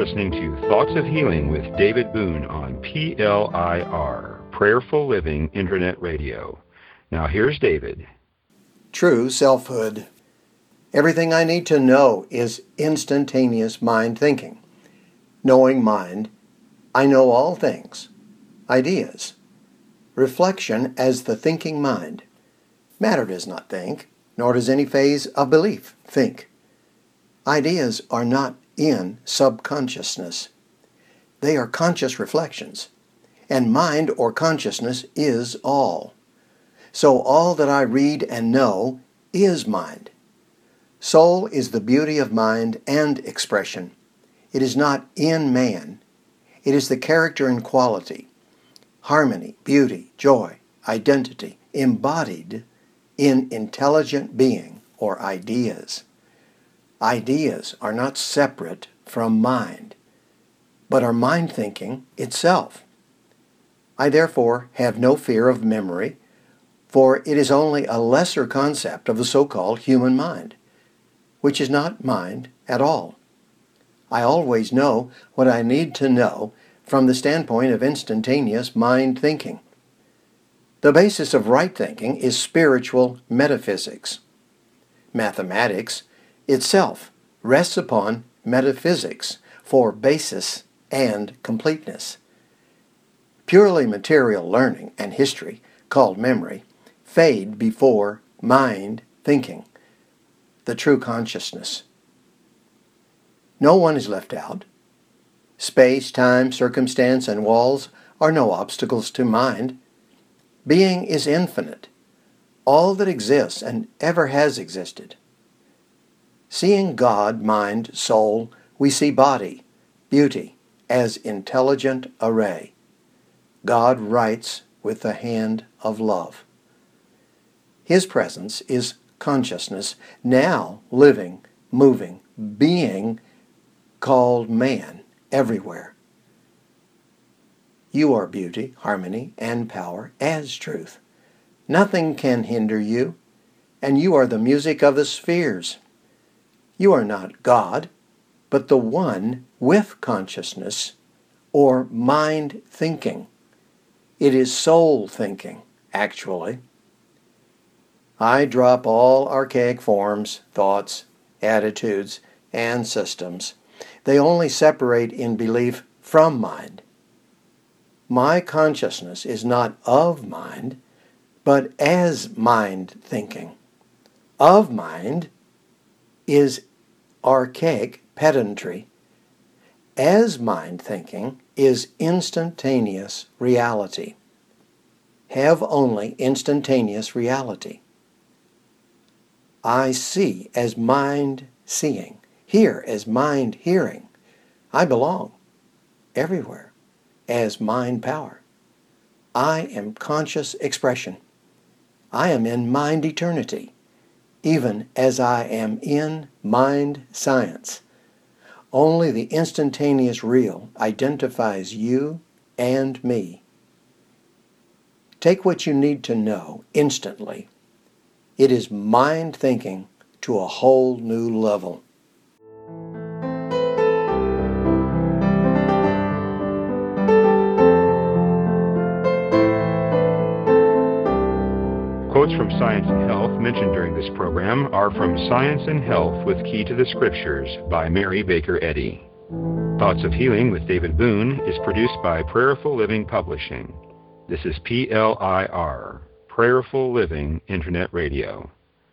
listening to Thoughts of Healing with David Boone on PLIR, Prayerful Living Internet Radio. Now here's David. True selfhood. Everything I need to know is instantaneous mind thinking. Knowing mind, I know all things. Ideas. Reflection as the thinking mind. Matter does not think, nor does any phase of belief think. Ideas are not in subconsciousness. They are conscious reflections, and mind or consciousness is all. So all that I read and know is mind. Soul is the beauty of mind and expression. It is not in man. It is the character and quality, harmony, beauty, joy, identity, embodied in intelligent being or ideas. Ideas are not separate from mind, but are mind thinking itself. I therefore have no fear of memory, for it is only a lesser concept of the so-called human mind, which is not mind at all. I always know what I need to know from the standpoint of instantaneous mind thinking. The basis of right thinking is spiritual metaphysics. Mathematics itself rests upon metaphysics for basis and completeness. Purely material learning and history, called memory, fade before mind thinking, the true consciousness. No one is left out. Space, time, circumstance, and walls are no obstacles to mind. Being is infinite, all that exists and ever has existed. Seeing God, mind, soul, we see body, beauty, as intelligent array. God writes with the hand of love. His presence is consciousness, now living, moving, being, called man, everywhere. You are beauty, harmony, and power as truth. Nothing can hinder you, and you are the music of the spheres. You are not God, but the one with consciousness, or mind thinking. It is soul thinking, actually. I drop all archaic forms, thoughts, attitudes, and systems. They only separate in belief from mind. My consciousness is not of mind, but as mind thinking. Of mind is archaic pedantry. As mind thinking is instantaneous reality. Have only instantaneous reality. I see as mind seeing, hear as mind hearing. I belong everywhere as mind power. I am conscious expression. I am in mind eternity, even as I am in mind science. Only the instantaneous real identifies you and me. Take what you need to know instantly. It is mind thinking to a whole new level. Quotes from Science and Health mentioned during this program are from Science and Health with Key to the Scriptures by Mary Baker Eddy. Thoughts of Healing with David Boone is produced by Prayerful Living Publishing. This is PLIR, Prayerful Living Internet Radio.